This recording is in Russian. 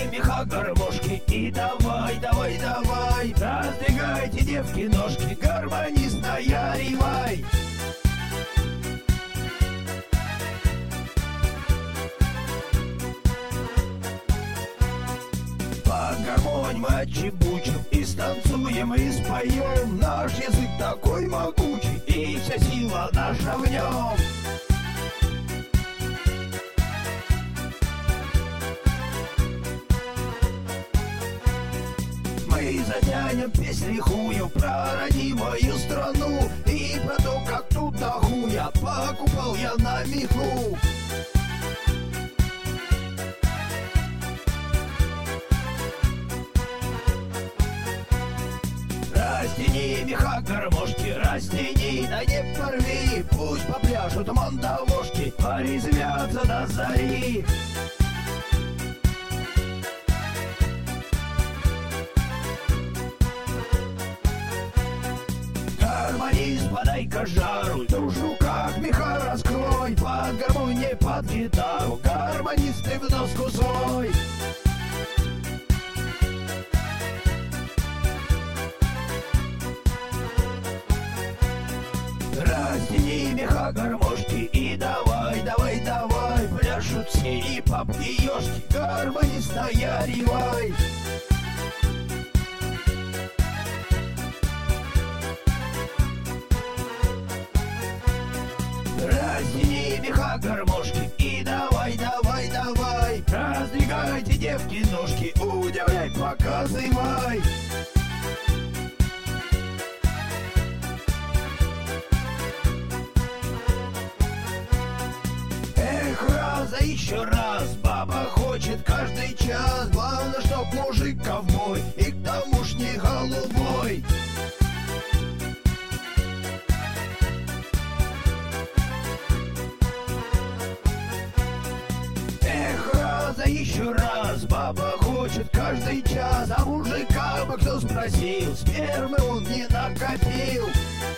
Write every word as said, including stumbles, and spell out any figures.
меха гармошки. И давай, давай, давай, раздвигайте, девки, ножки, гармонист наяривай. Под гармонь мы отчебучим и станцуем, и споем. Наш язык такой могучий, и вся сила наша в нем. Мы затянем песни хую про родимую страну и про то, как тут до хуя покупал я на меху. Растяни меха гармошки, растяни, да не порви. Пусть попляшут мандавошки, порезвятся до зари. Гармонист, подай-ка жару, душу как меха раскрой. Под гармонь, не под гитару, гармонист, ты в носку свой. Растяни меха гармошки и давай, давай, давай, пляшут все и папки, и ёшки, гармонист наяривай. Растяни меха гармошки и давай, давай, давай, раздвигайте, девки, ножки, удивляй, показывай. Да еще раз, баба хочет каждый час. Главное, чтоб мужик ковбой и к тому ж не голубой. Эх, раз, да еще раз, баба хочет каждый час. А мужика бы кто спросил, спермы он не накопил.